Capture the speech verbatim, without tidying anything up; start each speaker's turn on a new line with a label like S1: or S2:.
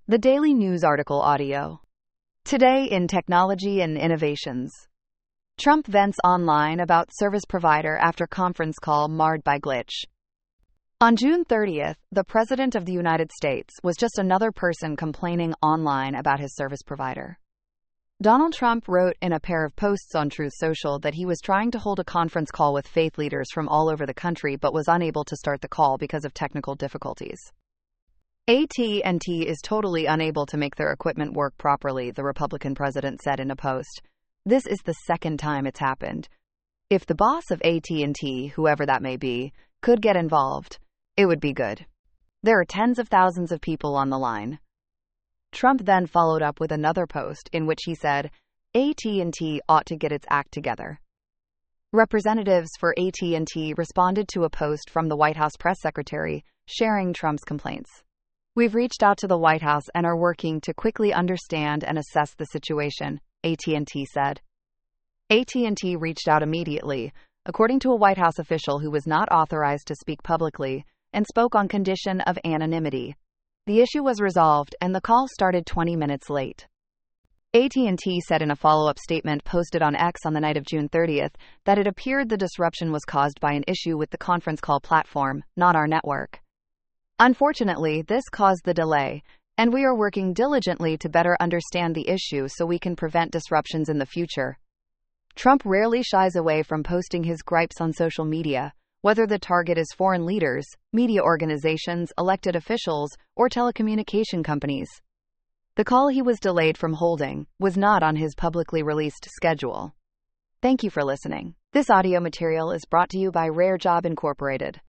S1: The Daily News article audio. Today in Technology and Innovations. Trump vents online about service provider after conference call marred by glitch. On June thirtieth, the President of the United States was just another person complaining online about his service provider. Donald Trump wrote in a pair of posts on Truth Social that he was trying to hold a conference call with faith leaders from all over the country but was unable to start the call because of technical difficulties. A T and T is totally unable to make their equipment work properly, the Republican president said in a post. This is the second time it's happened. If the boss of A T and T, whoever that may be, could get involved, it would be good. There are tens of thousands of people on the line. Trump then followed up with another post in which he said, A T and T ought to get its act together. Representatives for A T and T responded to a post from the White House press secretary sharing Trump's complaints. We've reached out to the White House and are working to quickly understand and assess the situation, A T and T said. A T and T reached out immediately, according to a White House official who was not authorized to speak publicly, and spoke on condition of anonymity. The issue was resolved and the call started twenty minutes late. A T and T said in a follow-up statement posted on X on the night of June thirtieth that it appeared the disruption was caused by an issue with the conference call platform, not our network. Unfortunately, this caused the delay, and we are working diligently to better understand the issue so we can prevent disruptions in the future. Trump rarely shies away from posting his gripes on social media, whether the target is foreign leaders, media organizations, elected officials, or telecommunication companies. The call he was delayed from holding was not on his publicly released schedule. Thank you for listening. This audio material is brought to you by Rare Job Incorporated.